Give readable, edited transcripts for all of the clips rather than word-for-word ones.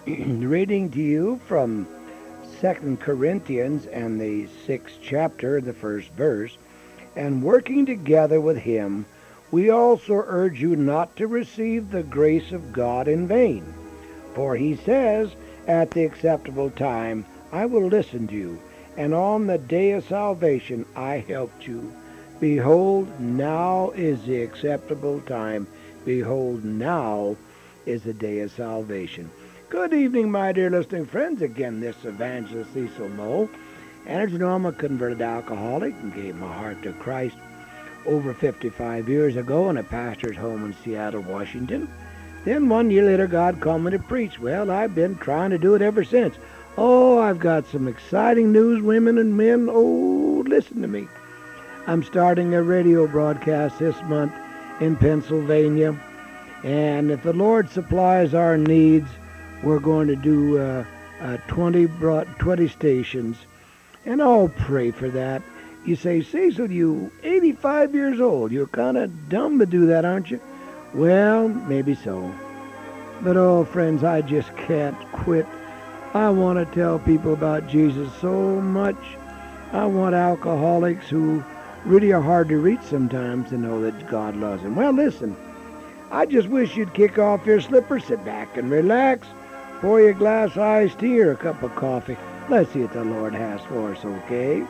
Reading to you from 2 Corinthians and the 6th chapter, the first verse. And working together with him, we also urge you not to receive the grace of God in vain. For he says, at the acceptable time I will listen to you, and on the day of salvation I helped you. Behold, now is the acceptable time. Behold, now is the day of salvation. Good evening, my dear listening friends. Again, this evangelist Cecil Moe. And as you know, I'm a converted alcoholic and gave my heart to Christ over 55 years ago in a pastor's home in Seattle, Washington. Then 1 year later, God called me to preach. Well, I've been trying to do it ever since. Oh, I've got some exciting news, women and men. Oh, listen to me. I'm starting a radio broadcast this month in Pennsylvania. And if the Lord supplies our needs, we're going to do 20 stations. And I'll pray for that. You say, Cecil, you 85 years old. You're kind of dumb to do that, aren't you? Well, maybe so. But oh, friends, I just can't quit. I want to tell people about Jesus so much. I want alcoholics who really are hard to reach sometimes to know that God loves them. Well, listen, I just wish you'd kick off your slippers, sit back and relax, pour you a glass of iced tea or a cup of coffee. Let's see what the Lord has for us, okay?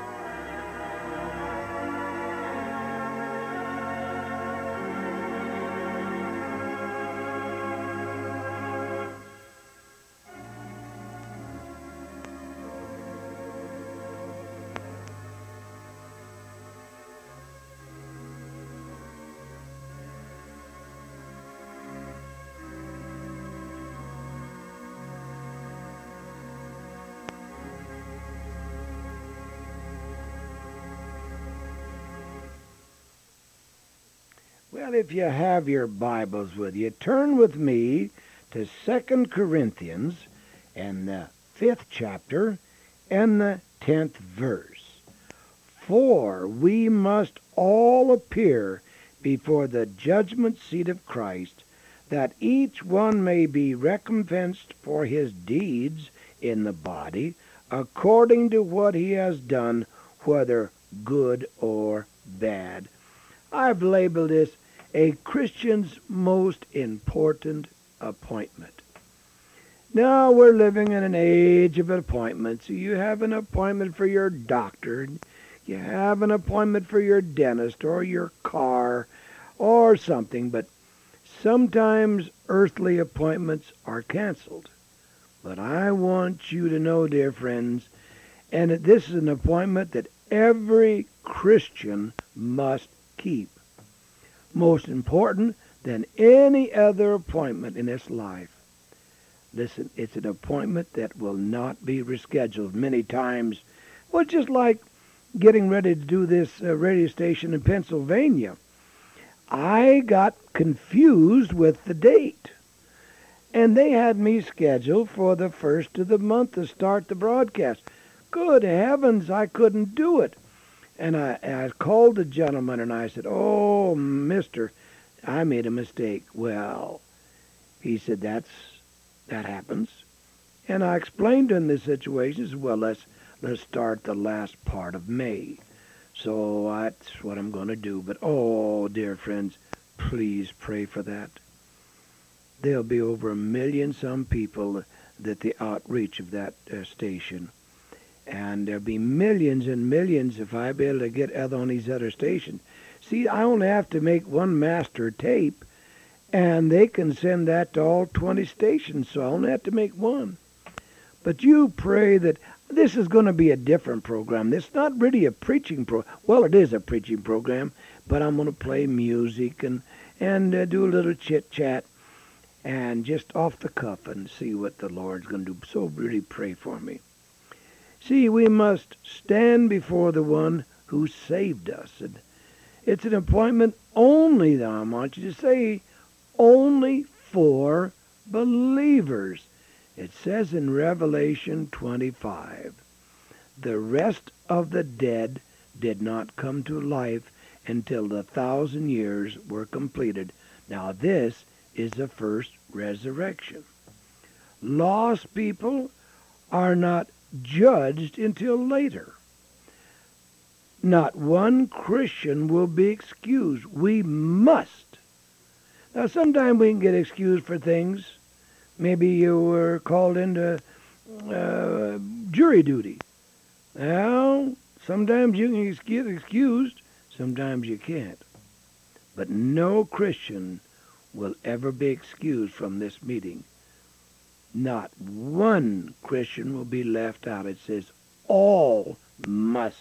Well, if you have your Bibles with you, turn with me to 2 Corinthians and the 5th chapter and the 10th verse. For we must all appear before the judgment seat of Christ, that each one may be recompensed for his deeds in the body, according to what he has done, whether good or bad. I've labeled this a Christian's most important appointment. Now we're living in an age of appointments. You have an appointment for your doctor. You have an appointment for your dentist or your car or something. But sometimes earthly appointments are canceled. But I want you to know, dear friends, and that this is an appointment that every Christian must keep. Most important than any other appointment in this life. Listen, it's an appointment that will not be rescheduled many times. Well, just like getting ready to do this radio station in Pennsylvania. I got confused with the date. And they had me scheduled for the first of the month to start the broadcast. Good heavens, I couldn't do it. And I called the gentleman and I said, oh, mister, I made a mistake. Well, he said, that happens. And I explained to him the situation. He said, well, let's start the last part of May. So that's what I'm going to do. But, oh, dear friends, please pray for that. There'll be over 1 million some people that the outreach of that station. And there'll be millions and millions if I be able to get on these other stations. See, I only have to make one master tape, and they can send that to all 20 stations, so I only have to make one. But you pray that this is going to be a different program. It's not really a preaching program. Well, it is a preaching program, but I'm going to play music and do a little chit-chat and just off the cuff and see what the Lord's going to do. So really pray for me. See, we must stand before the one who saved us. And it's an appointment only, though, I want you to say, only for believers. It says in Revelation 25, the rest of the dead did not come to life until the 1,000 years were completed. Now this is the first resurrection. Lost people are not judged until later. Not one Christian will be excused. We must. Now, sometimes we can get excused for things. Maybe you were called into jury duty. Well, sometimes you can get excused, sometimes you can't. But no Christian will ever be excused from this meeting. Not one Christian will be left out. It says all must.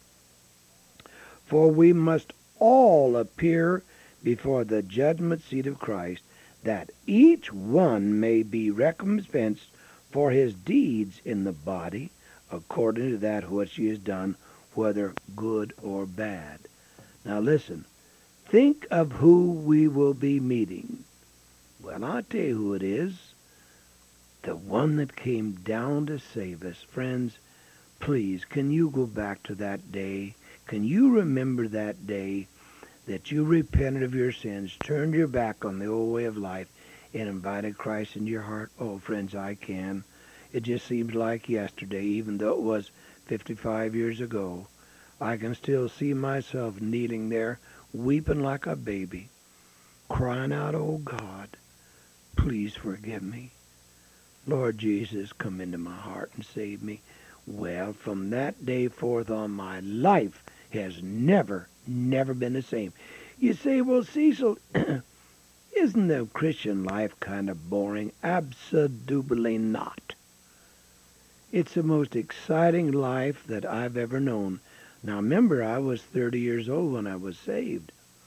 For we must all appear before the judgment seat of Christ, that each one may be recompensed for his deeds in the body, according to that which he has done, whether good or bad. Now listen, think of who we will be meeting. Well, I'll tell you who it is. The one that came down to save us. Friends, please, can you go back to that day? Can you remember that day that you repented of your sins, turned your back on the old way of life, and invited Christ into your heart? Oh, friends, I can. It just seems like yesterday, even though it was 55 years ago. I can still see myself kneeling there, weeping like a baby, crying out, "Oh God, please forgive me. Lord Jesus, come into my heart and save me." Well, from that day forth on, my life has never been the same. You say, "Well, Cecil, isn't the Christian life kind of boring?" Absolutely not. It's the most exciting life that I've ever known. Now, remember, I was 30 years old when I was saved.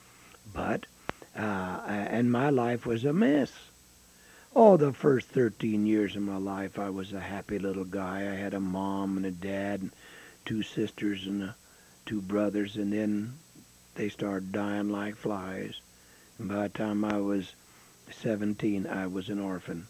And my life was a mess. Oh, the first 13 years of my life, I was a happy little guy. I had a mom and a dad and 2 sisters and 2 brothers, and then they started dying like flies. And by the time I was 17, I was an orphan.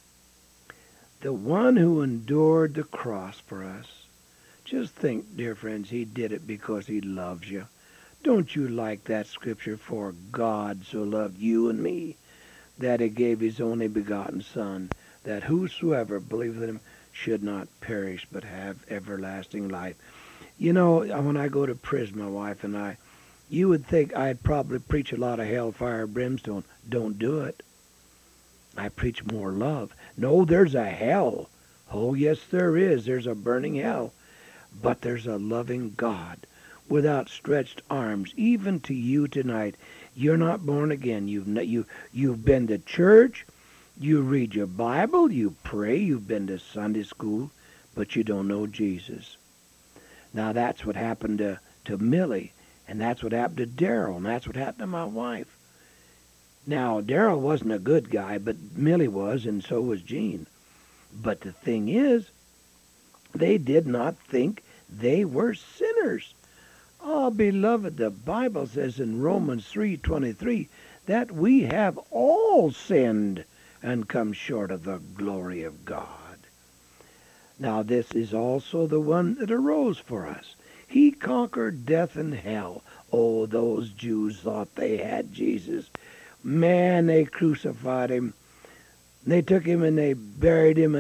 The one who endured the cross for us, just think, dear friends, he did it because he loves you. Don't you like that scripture? For God so loved you and me, that he gave his only begotten Son, that whosoever believeth in him should not perish, but have everlasting life. You know, when I go to prison, my wife and I, you would think I'd probably preach a lot of hellfire, brimstone. Don't do it. I preach more love. No, there's a hell. Oh, yes, there is. There's a burning hell. But there's a loving God with outstretched arms, even to you tonight. You're not born again. You've been to church. You read your Bible. You pray. You've been to Sunday school. But you don't know Jesus. Now, that's what happened to Millie. And that's what happened to Daryl. And that's what happened to my wife. Now, Daryl wasn't a good guy, but Millie was, and so was Gene. But the thing is, they did not think they were sinners. Oh, beloved, the Bible says in Romans 3:23 that we have all sinned and come short of the glory of God. Now, this is also the one that arose for us. He conquered death and hell. Oh, those Jews thought they had Jesus. Man, they crucified him. They took him and they buried him in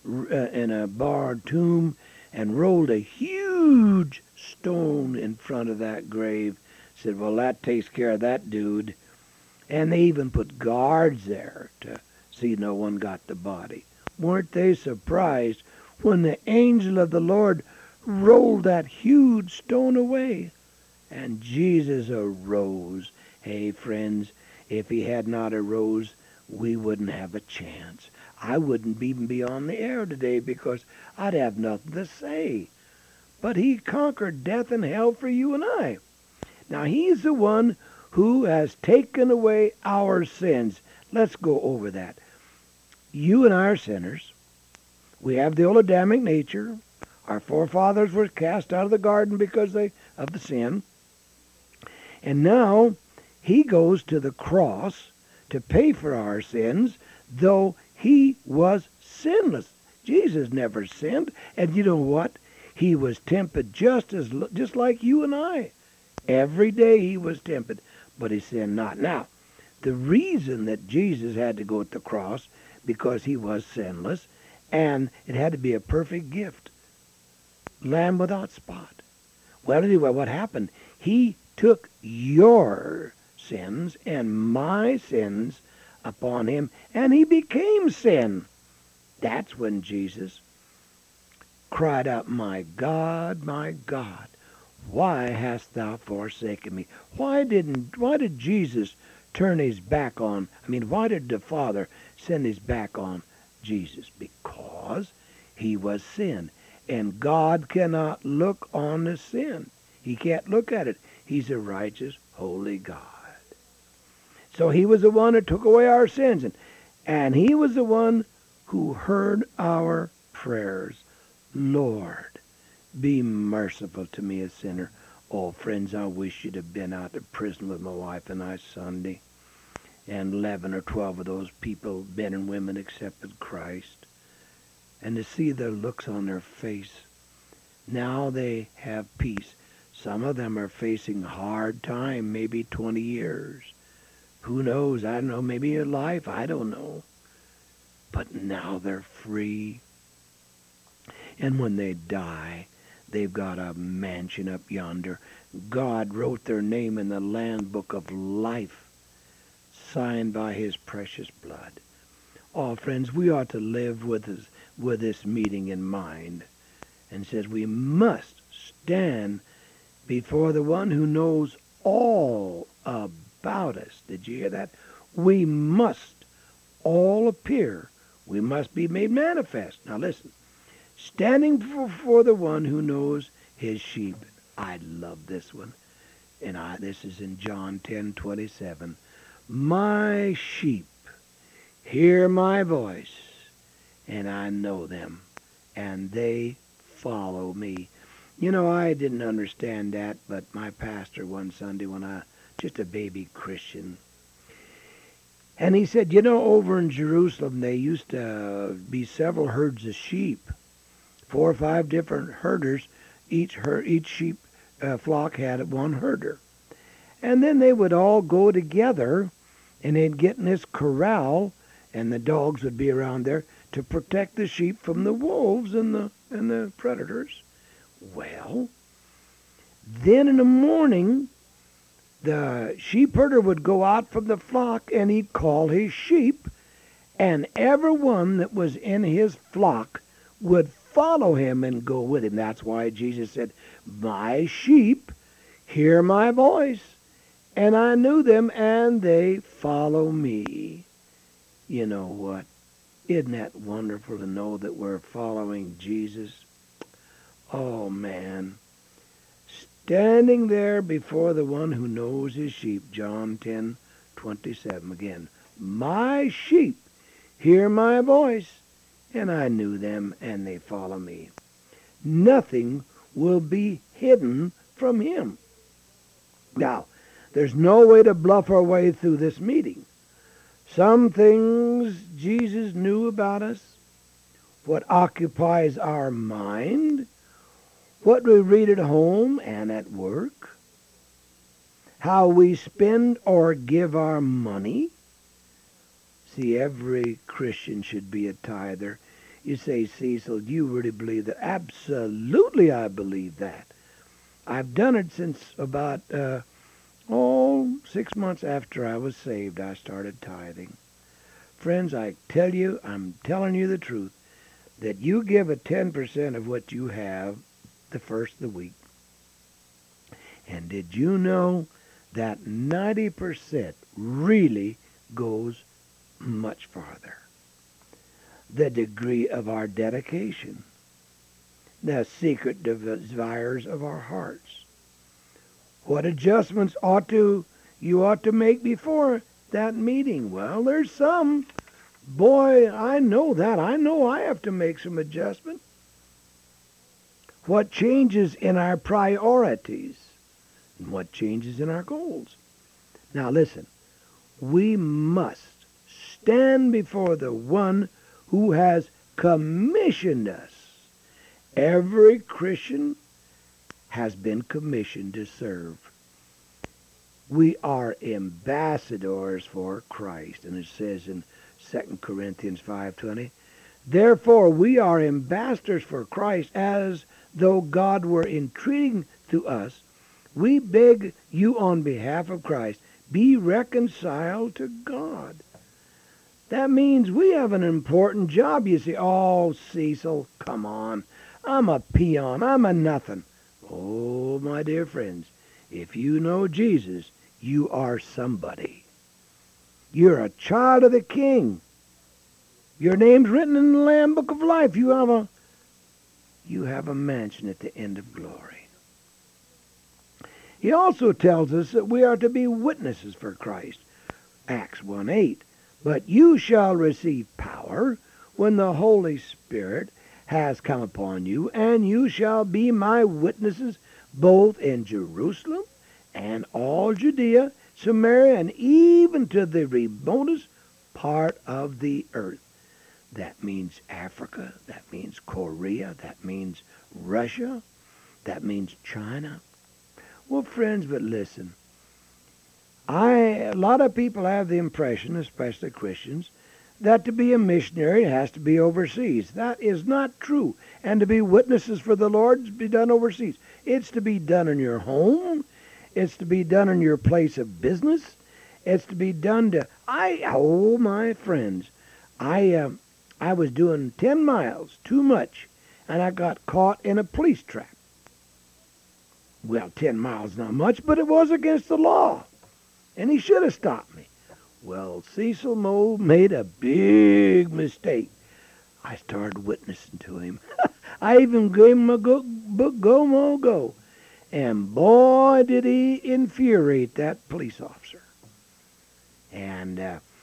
a barred tomb and rolled a huge stone in front of that grave. Said, well, that takes care of that dude. And they even put guards there to see no one got the body. Weren't they surprised when the angel of the Lord rolled that huge stone away? And Jesus arose. Hey, friends, if he had not arose, we wouldn't have a chance. I wouldn't even be on the air today because I'd have nothing to say. But he conquered death and hell for you and I. Now, he's the one who has taken away our sins. Let's go over that. You and I are sinners. We have the old Adamic nature. Our forefathers were cast out of the garden because of the sin. And now he goes to the cross to pay for our sins, though he was sinless. Jesus never sinned. And you know what? He was tempted just like you and I. Every day he was tempted, but he sinned not. Now, the reason that Jesus had to go to the cross, because he was sinless, And it had to be a perfect gift. Lamb without spot. Well, anyway, what happened? He took your sins and my sins upon him, and he became sin. That's when Jesus cried out, my God, why hast thou forsaken me? Why did Jesus turn his back on, why did the Father send his back on Jesus? Because he was sin. And God cannot look on the sin. He can't look at it. He's a righteous, holy God. So he was the one that took away our sins. And he was the one who heard our prayers. Lord, be merciful to me, a sinner. Oh, friends, I wish you'd have been out of prison with my wife and I Sunday. And 11 or 12 of those people, men and women, accepted Christ. And to see the looks on their face. Now they have peace. Some of them are facing hard time, maybe 20 years. Who knows? I don't know. Maybe a life. I don't know. But now they're free. And when they die, they've got a mansion up yonder. God wrote their name in the Land Book of Life, signed by his precious blood. Oh, friends, we ought to live with this meeting in mind, and says we must stand before the one who knows all about us. Did you hear that? We must all appear. We must be made manifest. Now listen. Standing before the one who knows his sheep. I love this one. And this is in John 10:27. My sheep hear my voice, and I know them, and they follow me. You know, I didn't understand that, but my pastor one Sunday when just a baby Christian, and he said, you know, over in Jerusalem, they used to be several herds of sheep, 4 or 5 different herders. Each sheep flock had one herder. And then they would all go together, and they'd get in this corral, and the dogs would be around there to protect the sheep from the wolves and the predators. Well, then in the morning, the sheep herder would go out from the flock, and he'd call his sheep, and everyone that was in his flock would follow him and go with him. That's why Jesus said, my sheep hear my voice, and I knew them, and they follow me. You know what? Isn't that wonderful to know that we're following Jesus? Oh, man. Standing there before the one who knows his sheep, John 10:27 again. My sheep hear my voice, and I knew them, and they follow me. Nothing will be hidden from him. Now, there's no way to bluff our way through this meeting. Some things Jesus knew about us, what occupies our mind, what we read at home and at work, how we spend or give our money. See, every Christian should be a tither. You say, Cecil, do you really believe that? Absolutely, I believe that. I've done it since about 6 months after I was saved, I started tithing. Friends, I tell you, I'm telling you the truth, that you give a 10% of what you have the first of the week. And did you know that 90% really goes much farther? The degree of our dedication, the secret desires of our hearts. What adjustments you ought to make before that meeting? Well, there's some. Boy, I know that. I know I have to make some adjustment. What changes in our priorities? And what changes in our goals? Now listen, we must stand before the one who has commissioned us. Every Christian has been commissioned to serve. We are ambassadors for Christ. And it says in 2 Corinthians 5:20, Therefore we are ambassadors for Christ, as though God were entreating to us. We beg you on behalf of Christ, be reconciled to God. That means we have an important job. You say, oh, Cecil, come on. I'm a peon. I'm a nothing. Oh, my dear friends, if you know Jesus, you are somebody. You're a child of the King. Your name's written in the Lamb Book of Life. You have a mansion at the end of glory. He also tells us that we are to be witnesses for Christ. Acts 1:8. But you shall receive power when the Holy Spirit has come upon you, and you shall be my witnesses both in Jerusalem and all Judea, Samaria, and even to the remotest part of the earth. That means Africa, that means Korea, that means Russia, that means China. Well, friends, but listen. A lot of people have the impression, especially Christians, that to be a missionary has to be overseas. That is not true. And to be witnesses for the Lord to be done overseas. It's to be done in your home. It's to be done in your place of business. It's to be done my friends, I was doing 10 miles too much, and I got caught in a police trap. Well, 10 miles not much, but it was against the law. And he should have stopped me. Well, Cecil Moe made a big mistake. I started witnessing to him. I even gave him a book, Go Mo Go. And boy, did he infuriate that police officer. And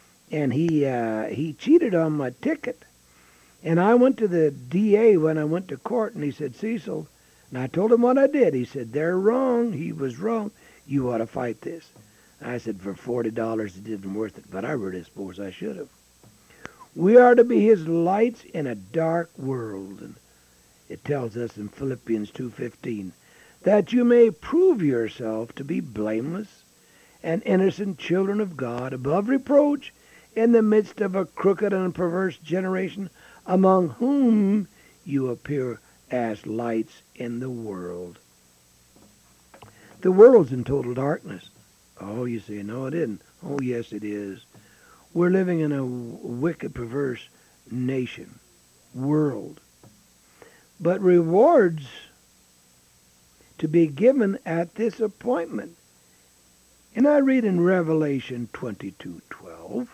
he cheated on my ticket. And I went to the DA when I went to court, and he said, Cecil, and I told him what I did. He said, they're wrong. He was wrong. You ought to fight this. I said, for $40, it isn't worth it, but I really suppose I should have. We are to be his lights in a dark world. And it tells us in Philippians 2:15, that you may prove yourself to be blameless and innocent children of God, above reproach, in the midst of a crooked and perverse generation, among whom you appear as lights in the world. The world's in total darkness. Oh, you say, no, it isn't. Oh, yes, it is. We're living in a wicked, perverse nation, world. But rewards to be given at this appointment. And I read in Revelation 22:12,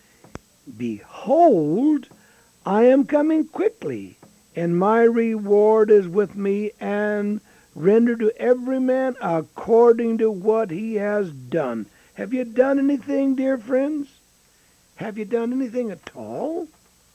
Behold, I am coming quickly, and my reward is with me, and render to every man according to what he has done. Have you done anything, dear friends? Have you done anything at all?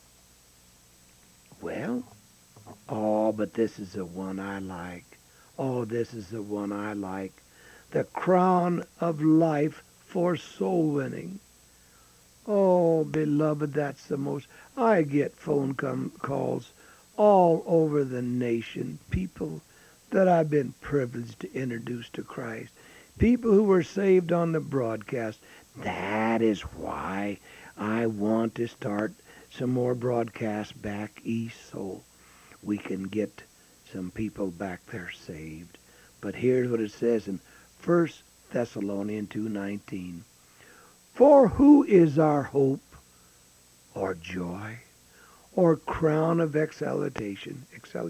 Well, but this is the one I like. Oh, this is the one I like. The crown of life for soul winning. Oh, beloved, that's the most. I get phone calls all over the nation. People that I've been privileged to introduce to Christ. People who were saved on the broadcast. That is why I want to start some more broadcasts back east so we can get some people back there saved. But here's what it says in 1 Thessalonians 2:19. For who is our hope or joy or crown of exaltation?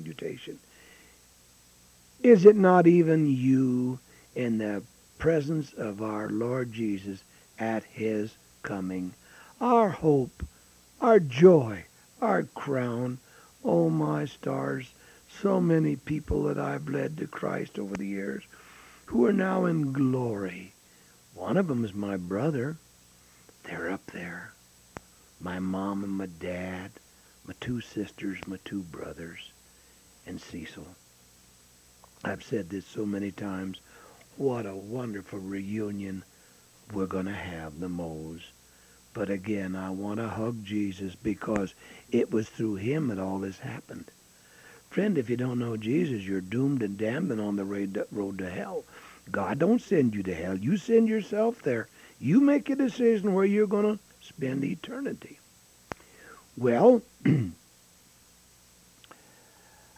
Is it not even you in the presence of our Lord Jesus at his coming? Our hope, our joy, our crown. Oh, my stars, so many people that I've led to Christ over the years who are now in glory. One of them is my brother. They're up there. My mom and my dad, my two sisters, my two brothers, and Cecil. I've said this so many times. What a wonderful reunion we're going to have, the Moes. But again, I want to hug Jesus because it was through him that all this happened. Friend, if you don't know Jesus, you're doomed and damned and on the road to hell. God don't send you to hell. You send yourself there. You make a decision where you're going to spend eternity. Well,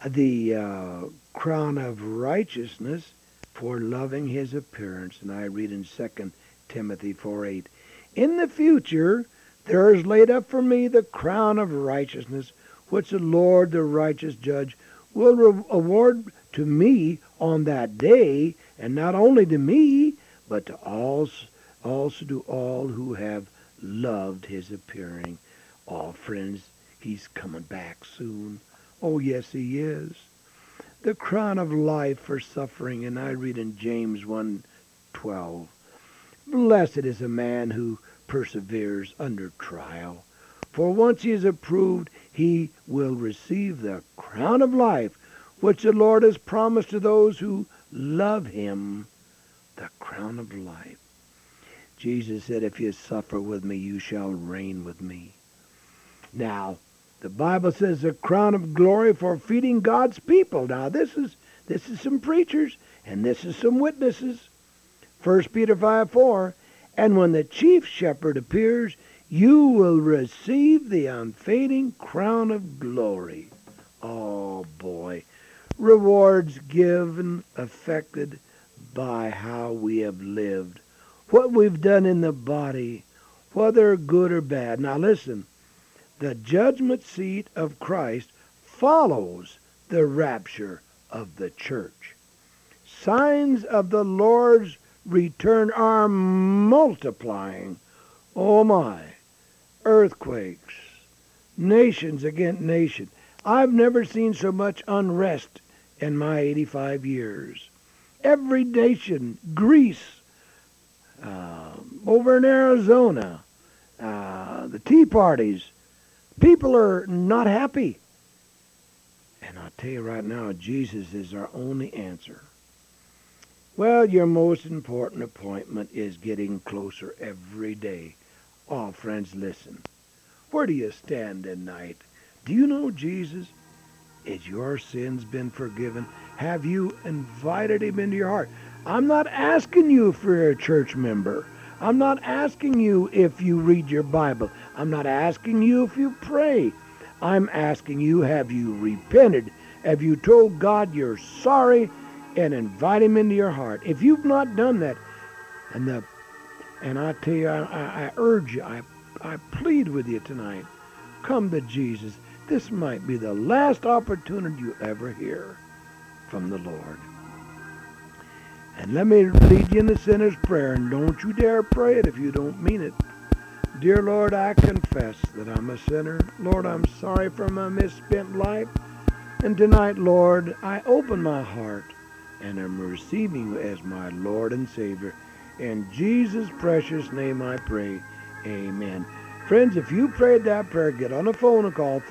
the crown of righteousness for loving his appearance. And I read in 2 Timothy 4:8, in the future there is laid up for me the crown of righteousness, which the Lord, the righteous judge, will award to me on that day, and not only to me, but to also to all who have loved his appearing. Oh, friends, he's coming back soon. Oh, yes, he is. The crown of life for suffering, and I read in James 1:12, blessed is a man who perseveres under trial. For once he is approved, he will receive the crown of life, which the Lord has promised to those who love him, the crown of life. Jesus said, if you suffer with me, you shall reign with me. Now, the Bible says the crown of glory for feeding God's people. Now, this is some preachers, and this is some witnesses. 1 Peter 5:4, and when the chief shepherd appears, you will receive the unfading crown of glory. Oh, boy. Rewards given, affected by how we have lived, what we've done in the body, whether good or bad. Now, listen. The judgment seat of Christ follows the rapture of the church. Signs of the Lord's return are multiplying. Oh my. Earthquakes. Nations against nation. I've never seen so much unrest in my 85 years. Every nation, Greece, over in Arizona, the Tea Parties, people are not happy. And I'll tell you right now, Jesus is our only answer. Well, your most important appointment is getting closer every day. Oh, friends, listen. Where do you stand tonight? Do you know Jesus? Is your sins been forgiven? Have you invited him into your heart? I'm not asking you if you're a church member. I'm not asking you if you read your Bible. I'm not asking you if you pray. I'm asking you, have you repented? Have you told God you're sorry and invite him into your heart? If you've not done that, and I tell you, I urge you, I plead with you tonight, come to Jesus. This might be the last opportunity you ever hear from the Lord. And let me lead you in the sinner's prayer, and don't you dare pray it if you don't mean it. Dear Lord, I confess that I'm a sinner. Lord, I'm sorry for my misspent life. And tonight, Lord, I open my heart, and I'm receiving you as my Lord and Savior. In Jesus' precious name I pray. Amen. Friends, if you prayed that prayer, get on the phone and call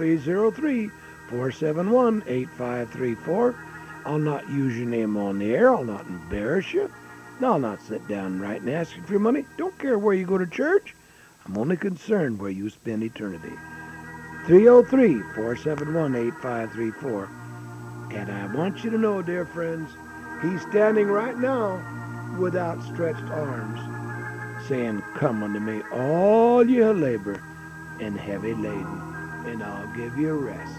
303-471-8534. I'll not use your name on the air. I'll not embarrass you. I'll not sit down right and ask you for your money. Don't care where you go to church. I'm only concerned where you spend eternity. 303-471-8534. And I want you to know, dear friends, he's standing right now with outstretched arms, saying, come unto me, all you labor and heavy laden, and I'll give you rest.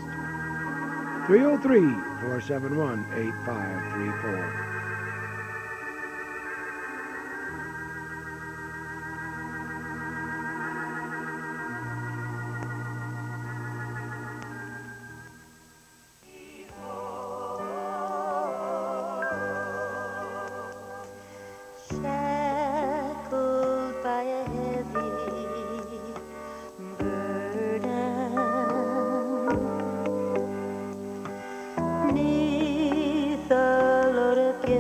303-471-8534. Shackled by a heavy burden, 'neath a load of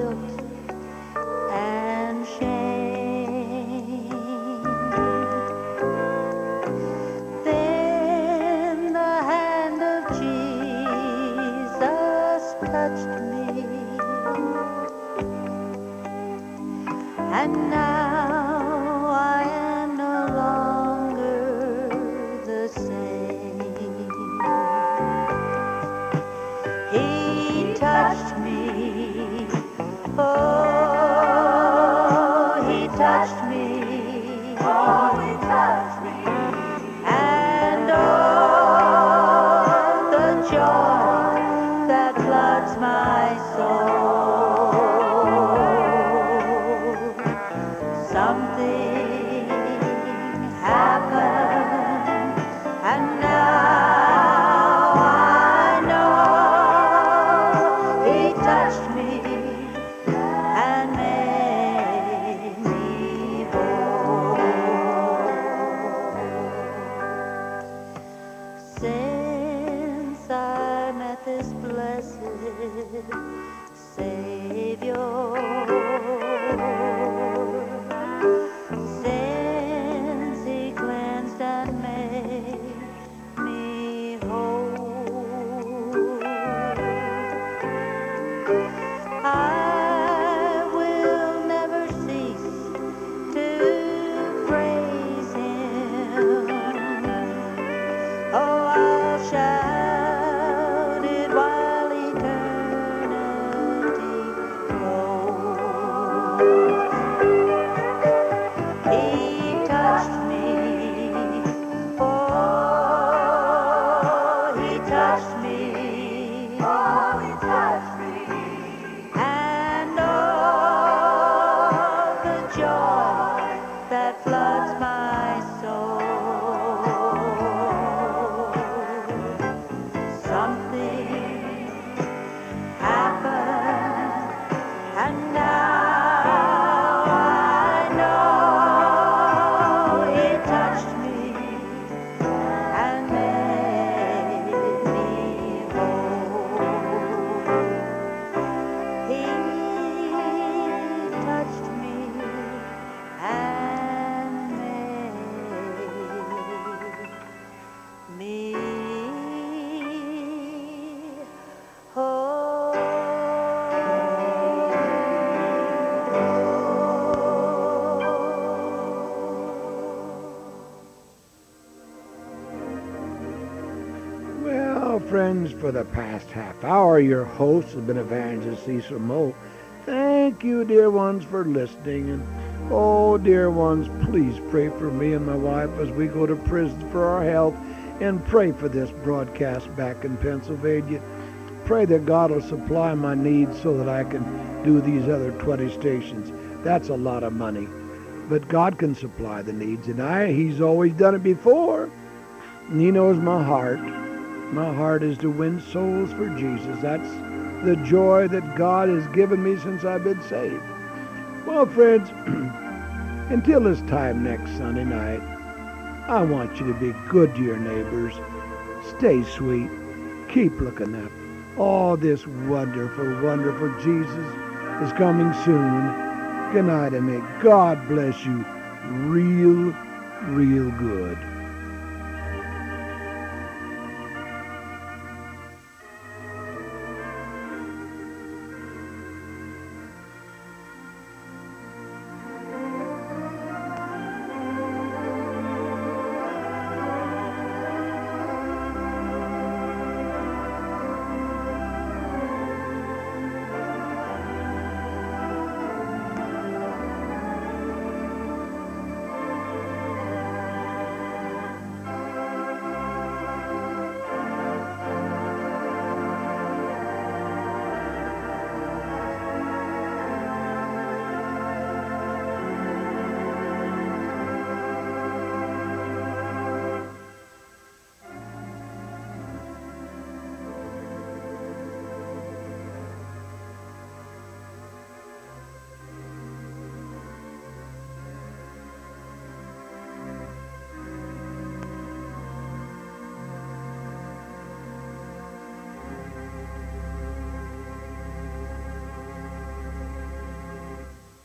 friends, for the past half hour, your host has been Evangelist Cecil Moe. Thank you, dear ones, for listening. And, oh, dear ones, please pray for me and my wife as we go to prison for our health, and pray for this broadcast back in Pennsylvania. Pray that God will supply my needs so that I can do these other 20 stations. That's a lot of money. But God can supply the needs, and He's always done it before. And He knows my heart. My heart is to win souls for Jesus. That's the joy that God has given me since I've been saved. Well, friends, until this time next Sunday night, I want you to be good to your neighbors. Stay sweet. Keep looking up. Oh, this wonderful, wonderful Jesus is coming soon. Good night, and may God bless you real, real good.